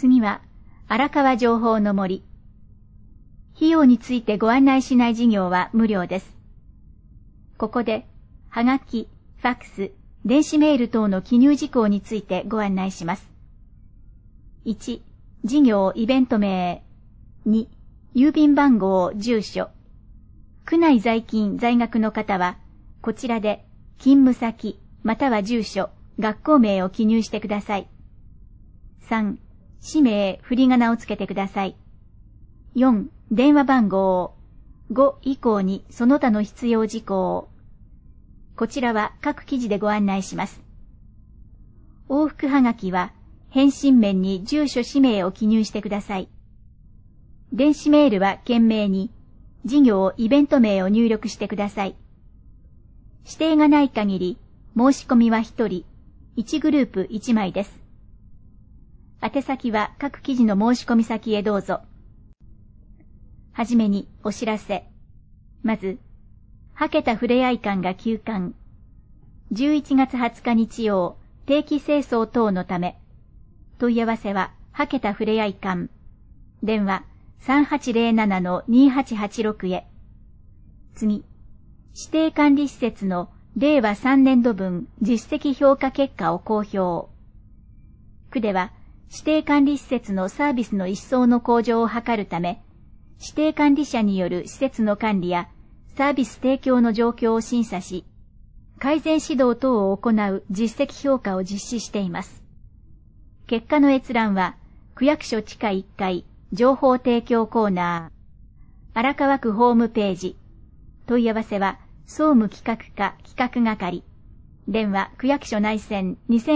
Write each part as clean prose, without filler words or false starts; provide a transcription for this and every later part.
次は、荒川情報の森。費用についてご案内しない事業は無料です。ここで、はがき、ファックス、電子メール等の記入事項についてご案内します。1、事業イベント名。2、郵便番号、住所。区内在勤在学の方は、こちらで、勤務先、または住所、学校名を記入してください。3、氏名、振り仮名をつけてください。4、電話番号。5以降にその他の必要事項。こちらは各記事でご案内します。往復はがきは、返信面に住所氏名を記入してください。電子メールは懸命に、事業イベント名を入力してください。指定がない限り、申し込みは1人、1グループ1枚です。宛先は各記事の申し込み先へどうぞ。はじめにお知らせ。まず、はけたふれあい館が休館。11月20日日曜、定期清掃等のため。問い合わせは、はけたふれあい館。電話、3807-2886へ。次、指定管理施設の令和3年度分実績評価結果を公表。区では、指定管理施設のサービスの一層の向上を図るため、指定管理者による施設の管理やサービス提供の状況を審査し、改善指導等を行う実績評価を実施しています。結果の閲覧は、区役所地下1階、情報提供コーナー、荒川区ホームページ、問い合わせは、総務企画課企画係、電話区役所内線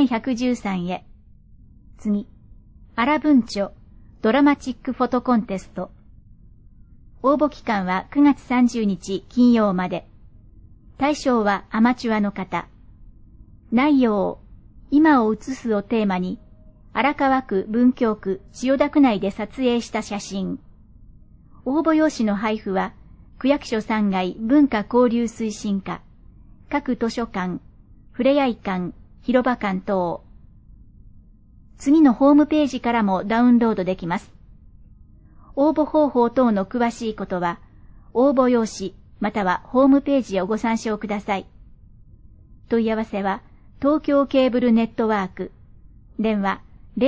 2113へ。次、荒文書、ドラマチックフォトコンテスト。応募期間は9月30日金曜まで。対象はアマチュアの方。内容、今を映すをテーマに、荒川区文京区千代田区内で撮影した写真。応募用紙の配布は、区役所3階文化交流推進課、各図書館、ふれあい館、広場館等。次のホームページからもダウンロードできます。応募方法等の詳しいことは、応募用紙またはホームページをご参照ください。問い合わせは、東京ケーブルネットワーク、電話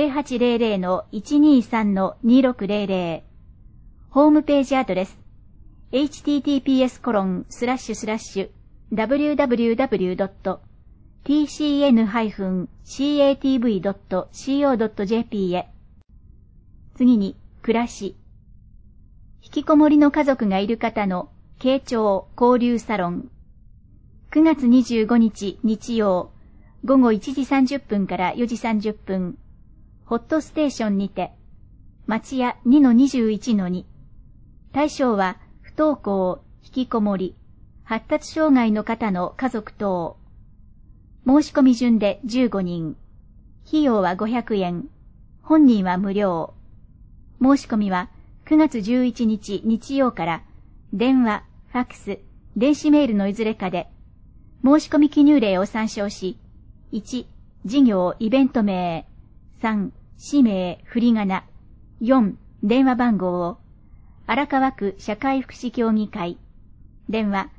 0800-123-2600、ホームページアドレス、https://www.tcn-catv.co.jp へ。次に、暮らし。引きこもりの家族がいる方の傾聴交流サロン。9月25日日曜、午後1時30分から4時30分、ホットステーションにて、町屋 2-21-2。対象は、不登校、引きこもり、発達障害の方の家族等。申し込み順で15人。費用は500円。本人は無料。申し込みは9月11日日曜から電話、ファックス、電子メールのいずれかで、申し込み記入例を参照し、1、事業イベント名、3、氏名、振り仮名、4、電話番号を、荒川区社会福祉協議会、電話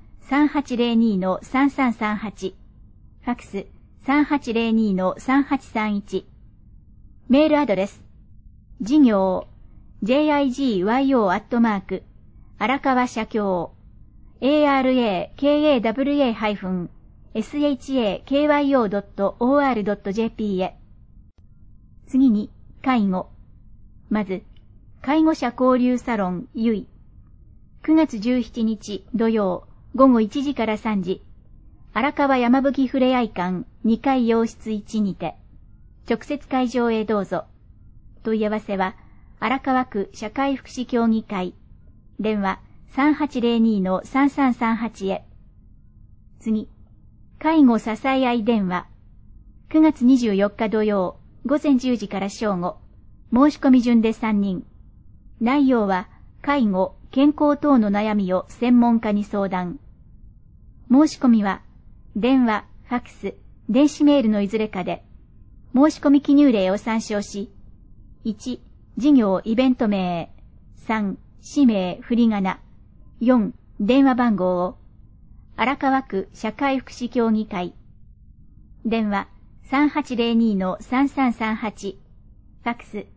3802-3338、ファックス3802-3831、メールアドレス、事業、jigyo@ 荒川社協、arakawashakyo.or.jp へ。次に、介護。まず、介護者交流サロンゆい。9月17日土曜午後1時から3時、荒川山吹ふれあい館2階洋室1にて、直接会場へどうぞ。問い合わせは、荒川区社会福祉協議会、電話3802-3338へ。次、介護支え合い電話。9月24日土曜午前10時から正午、申し込み順で3人。内容は、介護、健康等の悩みを専門家に相談。申し込みは、電話、ファックス、電子メールのいずれかで、申し込み記入例を参照し、1、 事業イベント名。3、氏名振り仮名。4、電話番号を。荒川区社会福祉協議会。電話 3802-3338。ファックス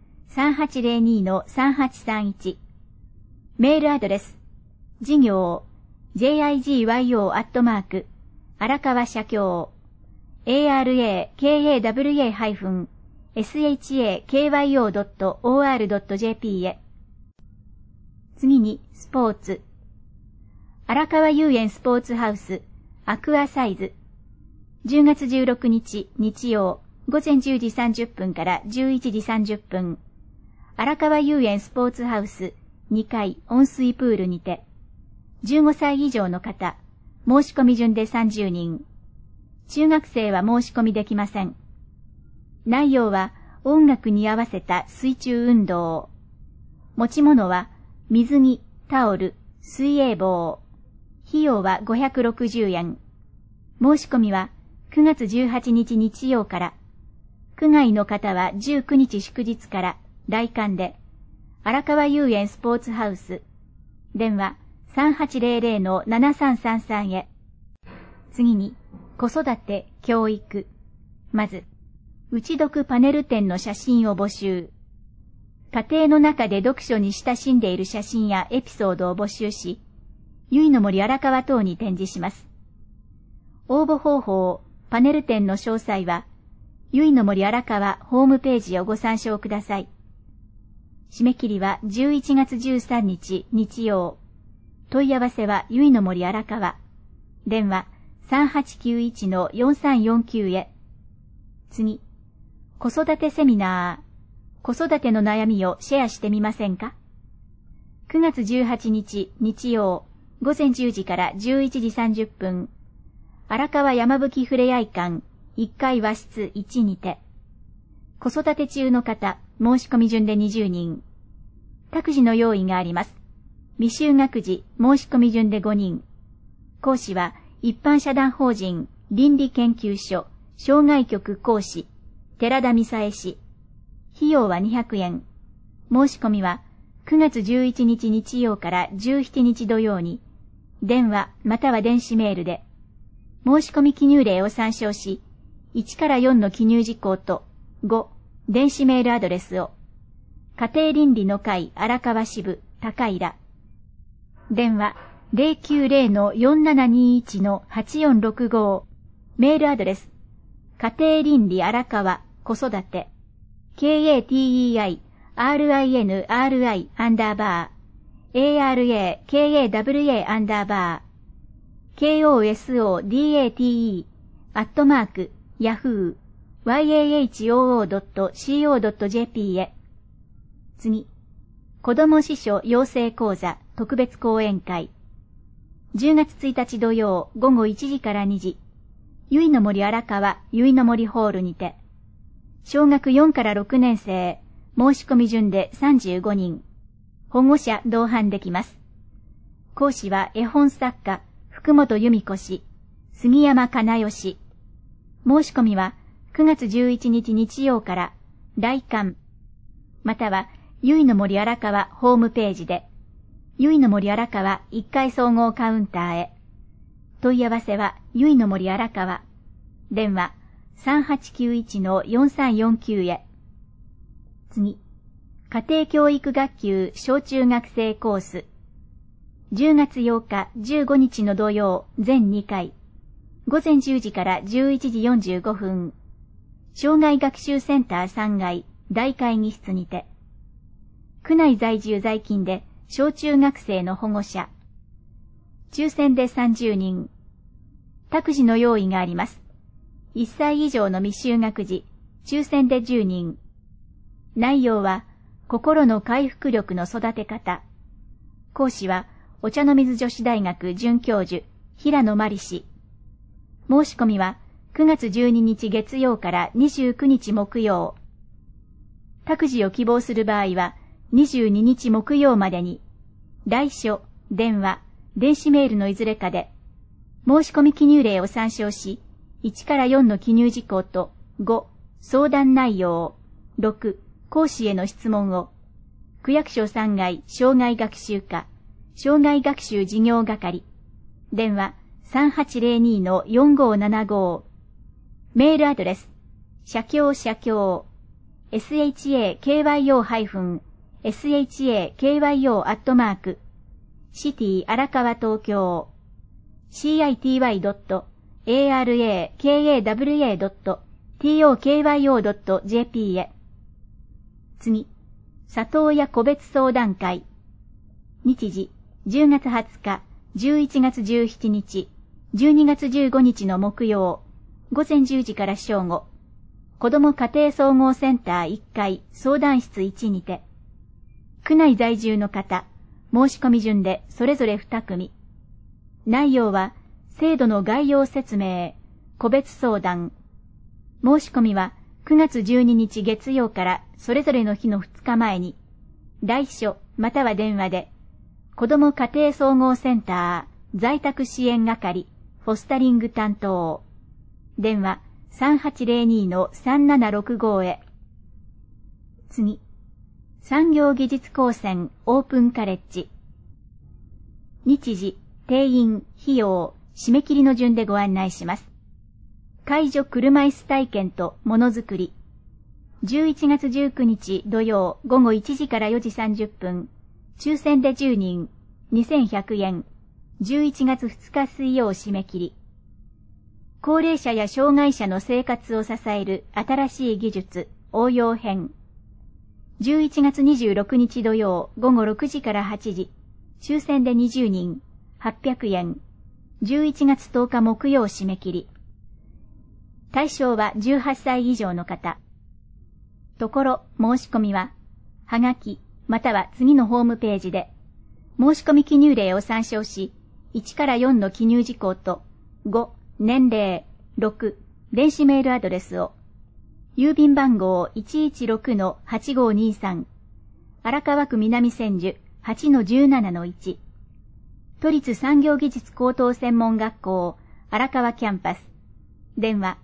3802-3831。メールアドレス。事業 jigyo@ 荒川社協 arakawa-shakyo.or.jp へ。次に、スポーツ。荒川遊園スポーツハウス、アクアサイズ。10月16日、日曜、午前10時30分から11時30分。荒川遊園スポーツハウス、2階温水プールにて。15歳以上の方、申し込み順で30人。中学生は申し込みできません。内容は音楽に合わせた水中運動。持ち物は水着、タオル、水泳帽。費用は560円。申し込みは9月18日日曜から。区外の方は19日祝日から来館で。荒川遊園スポーツハウス。電話 3800-7333 へ。次に、子育て、教育。まず、打読パネル展の写真を募集。家庭の中で読書に親しんでいる写真やエピソードを募集し、由比の森荒川等に展示します。応募方法、パネル展の詳細は、由比の森荒川ホームページをご参照ください。締め切りは11月13日日曜。問い合わせは由比の森荒川。電話 3891-4349 へ。次。子育てセミナー。子育ての悩みをシェアしてみませんか？ 9 月18日日曜。午前10時から11時30分。荒川山吹ふれあい館1階和室1にて。子育て中の方、申し込み順で20人。託児の用意があります。未就学児、申し込み順で5人。講師は、一般社団法人、倫理研究所、障害局講師、寺田美沙恵氏。費用は200円。申し込みは、9月11日日曜から17日土曜に、電話または電子メールで、申し込み記入例を参照し、1から4の記入事項と5、電子メールアドレスを、家庭倫理の会荒川支部高平。電話 090-4721-8465。メールアドレス、家庭倫理荒川子育て、KATERIRANDABARKOSODATE@yahoo.co.jp へ。次。子ども司書養成講座特別講演会。10月1日土曜午後1時から2時。由比の森荒川由比の森ホールにて。小学4から6年生、申し込み順で35人。保護者同伴できます。講師は絵本作家、福本由美子氏、杉山かなよ氏。申し込みは9月11日日曜から来館、または由比の森荒川ホームページで、由比の森荒川1階総合カウンターへ。問い合わせは由比の森荒川。電話3891-4349 へ。次。家庭教育学級小中学生コース。10月8日、15日の土曜、全2回。午前10時から11時45分。障害学習センター3階、大会議室にて。区内在住在勤で小中学生の保護者。抽選で30人。託児の用意があります。1歳以上の未就学児、抽選で10人。内容は、心の回復力の育て方。講師は、お茶の水女子大学准教授、平野真理氏。申し込みは、9月12日月曜から29日木曜。託児を希望する場合は、22日木曜までに、来書、電話、電子メールのいずれかで、申し込み記入例を参照し、1から4の記入事項と5、相談内容、6、講師への質問を、 区役所3階生涯学習課、生涯学習事業係。電話3802-4575。メールアドレス、社協shakyo-shakyo@city 荒川東京 city.arakawa.tokyo.jp へ。次、里親個別相談会。日時、10月20日、11月17日、12月15日の木曜、午前10時から正午、子ども家庭総合センター1階相談室1にて、区内在住の方、申し込み順でそれぞれ2組。内容は、制度の概要説明、個別相談。申し込みは9月12日月曜からそれぞれの日の2日前に、来所または電話で、子ども家庭総合センター在宅支援係フォスタリング担当。電話3802-3765へ。次、産業技術高専オープンカレッジ。日時、定員、費用、締め切りの順でご案内します。介助車椅子体験とものづくり。11月19日土曜午後1時から4時30分。抽選で10人、2100円。11月2日水曜締め切り。高齢者や障害者の生活を支える新しい技術、応用編。11月26日土曜午後6時から8時。抽選で20人、800円。11月10日木曜締め切り。対象は18歳以上の方。ところ、申し込みは、はがき、または次のホームページで、申し込み記入例を参照し、1から4の記入事項と、5、年齢、6、電子メールアドレスを、郵便番号 116-8523、荒川区南千住 8-17-1、都立産業技術高等専門学校、荒川キャンパス、電話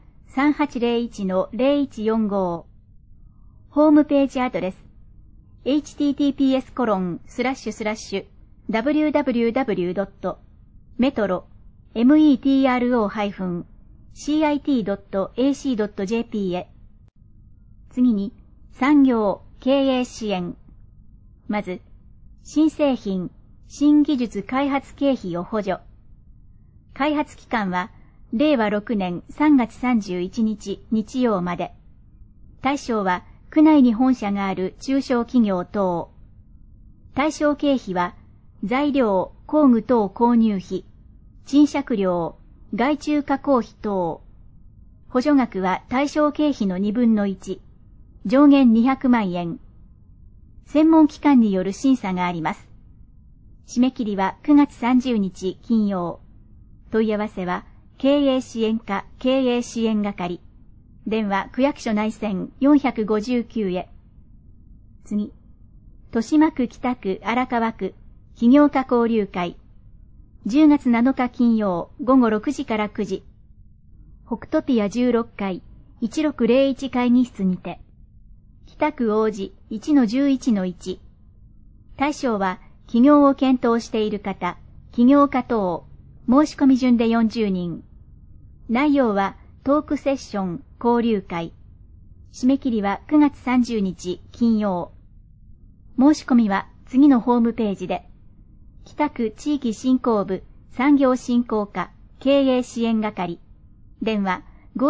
3801-0145、ホームページアドレス、https://www.metro-cit.ac.jp へ。次に、産業、経営支援。まず、新製品、新技術開発経費を補助。開発期間は、令和6年3月31日日曜まで。対象は、区内に本社がある中小企業等。対象経費は、材料、工具等購入費、賃借料、外注加工費等。補助額は対象経費の2分の1。上限200万円。専門機関による審査があります。締め切りは9月30日金曜。問い合わせは、経営支援課経営支援係。電話区役所内線459へ。次。豊島区北区荒川区起業家交流会。10月7日金曜午後6時から9時。北トピア16階1601会議室にて。北区王子 1-11-1。対象は起業を検討している方、起業家等。申し込み順で40人。内容はトークセッション、交流会。締め切りは9月30日金曜。申し込みは次のホームページで、北区地域振興部産業振興課経営支援係。電話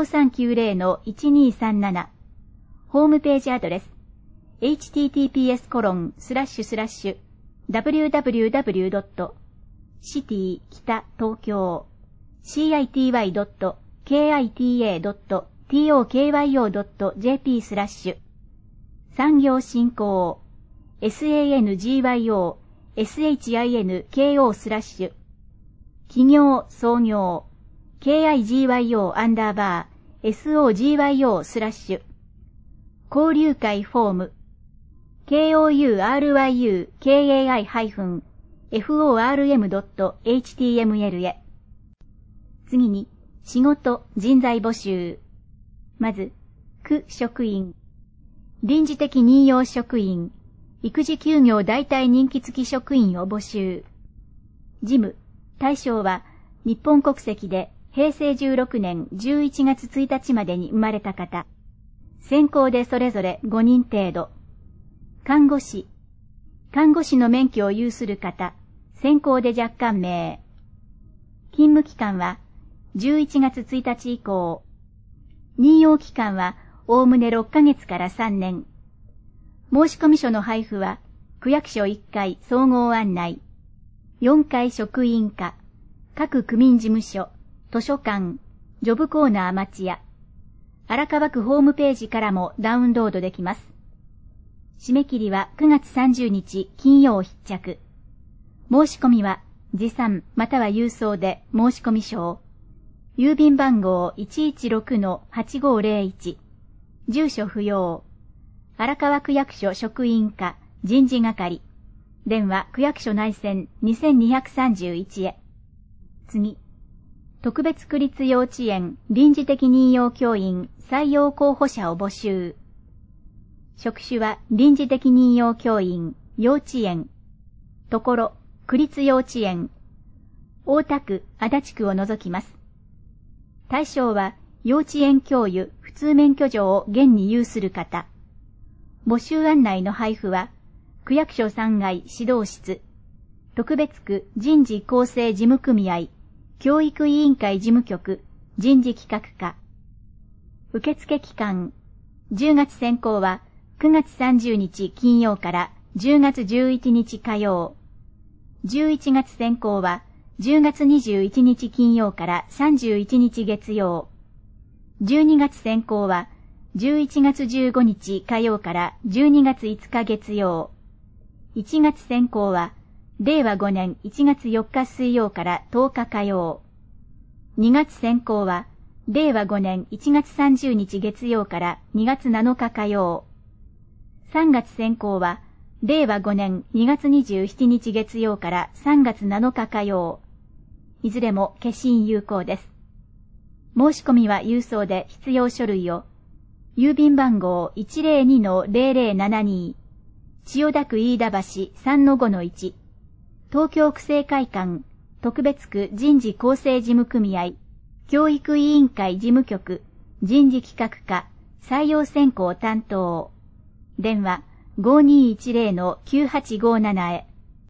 5390-1237。ホームページアドレス、https://www.city 北東京 city.kita.tokyo.jp 産業振興 SANGYO SHINKO 企業創業 KIGYO_SOGYO/ 交流会フォーム KOURYUKAI-FORM.html へ。次に、仕事、人材募集。まず、区職員、臨時的任用職員、 育児休業代替任期付き職員を募集。事務、対象は日本国籍で平成16年11月1日までに生まれた方。選考でそれぞれ5人程度。看護師の免許を有する方、選考で若干名。勤務期間は11月1日以降。任用期間はおおむね6ヶ月から3年。申込書の配布は、区役所1階総合案内、4階職員課、各区民事務所、図書館、ジョブコーナー町屋、荒川区ホームページからもダウンロードできます。締め切りは9月30日金曜必着。申し込みは持参または郵送で申込書を。郵便番号 116-8501。住所不要。荒川区役所職員課人事係。電話区役所内線2231へ。次。特別区立幼稚園臨時的任用教員採用候補者を募集。職種は臨時的任用教員、幼稚園。ところ、区立幼稚園。大田区、足立区を除きます。対象は幼稚園教諭普通免許状を現に有する方。募集案内の配布は、区役所3階指導室、特別区人事構成事務組合、教育委員会事務局、人事企画課。受付期間、10月選考は9月30日金曜から10月11日火曜。11月選考は10月21日金曜から31日月曜。12月選考は11月15日火曜から12月5日月曜。1月選考は令和5年1月4日水曜から10日火曜。2月選考は令和5年1月30日月曜から2月7日火曜。3月選考は令和5年2月27日月曜から3月7日火曜。いずれも消印有効です。申し込みは郵送で必要書類を。郵便番号 102-0072 千代田区飯田橋 3-5-1 東京区政会館特別区人事構成事務組合教育委員会事務局人事企画課採用選考担当電話 5210-9857 へ